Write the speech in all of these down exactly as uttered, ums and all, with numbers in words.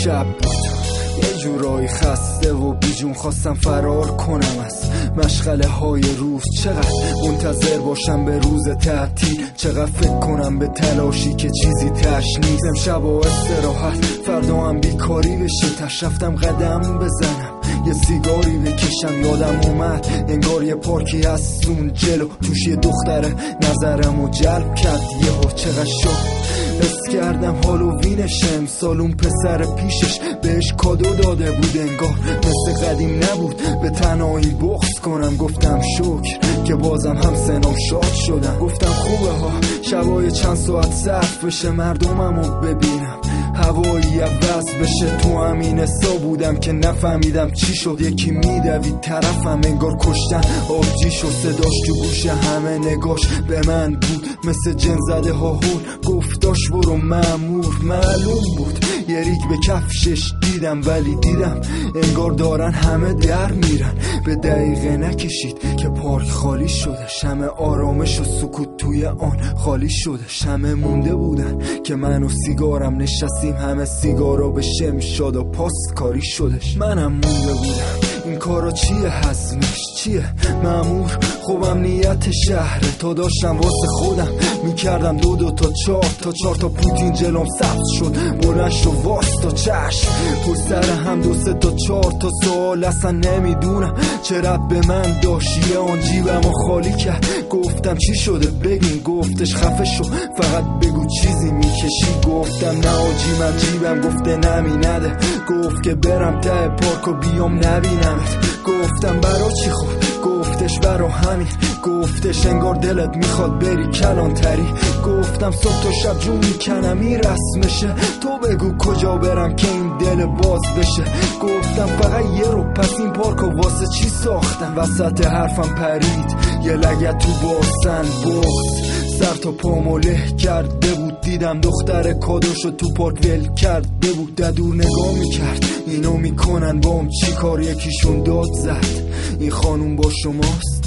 شب بود، یه جورایی خسته و بیجون خواستم فرار کنم از مشغله های روز. چقدر منتظر باشم به روز تعطیل، چقدر فکر کنم به تلاشی که چیزی تش نیست. امشب و استراحت، فردا هم بیکاری بشه. تش رفتم قدم بزنم، یه سیگاری بکشم. یادم اومد انگار یه پارکی هست اون جلو، توش یه دختره نظرمو جلب کرد. یهو چقدر شد حس کردم هالووینش، امسال اون پسر پیشش بهش کادو داده بود. انگار مثل قدیم نبود به تنهایی بغض کنم. گفتم شکر که بازم هم سنم شاد شدم. گفتم خوبه ها شبای چند ساعت صرف بشه، مردممو ببینم، هوایی عوض بشه. تو همین حسا بودم که نفهمیدم چی شد. یکی میدوید طرفم انگار کشتن آبجی شد. صداش تو گوش همه، نگاش به من بود مثل جن زده ها هول. گفتاش برو مأمور، معلوم بود یه ریگ به کفشش دیدم، ولی دیدم انگار دارن همه در میرن. به دقیقه نکشید که پارک خالی شده، همه آرامش و سکوت توی آن خالی شده. همه مونده بودن که من و سیگارم نشستیم، همه سیگارا به شم شد و پاست کاری شدش. منم مونده بودم این کارا چیه، حزمش چیه؟ مأمور خوبم نیت شهره، تا داشتم واسه خودم میکردم دو دو تا چار تا چار تا پوتین جلوم سبز شد. بلند شو واستا چشم پشت سر هم دو سه تا چار تا سوال، اصلا نمیدونم چرا به من داشت. یه آن جیبمو خالی کرد، گفتم چی شده بگین. گفتش خفه شو فقط بگو چیزی میکشی. گفتم نه آجی من جیبم. گفته نمی نده، گفت که برم ته پارک و بیام نبینمت. گفتم برا چی خود؟ گفتش برا همین. گفتش انگار دلت میخواد بری کلانتری. گفتم صبح تا شب جون میکنم این رسمشه، تو بگو کجا برم که این دل باز بشه. گفتم فقط یه رو، پس این پارکو واسه چی ساختم؟ وسط حرفم پرید یه لگت تو باسن بغض، سر تا پامو له کرده بود. دیدم دختر کادوشو تو پارک ول کرده بود. دور نگاه میکرد اینو میکنن با هم چی کار. یکیشون داد زد این خانوم با شماست.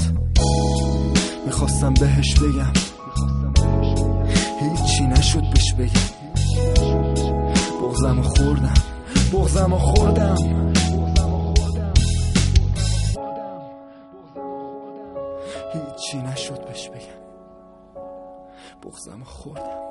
میخواستم بهش بگم هیچی نشد بهش بگم. بغضمو خوردم بغضمو خوردم هیچی نشد بهش بگم. بغضمو خوردم.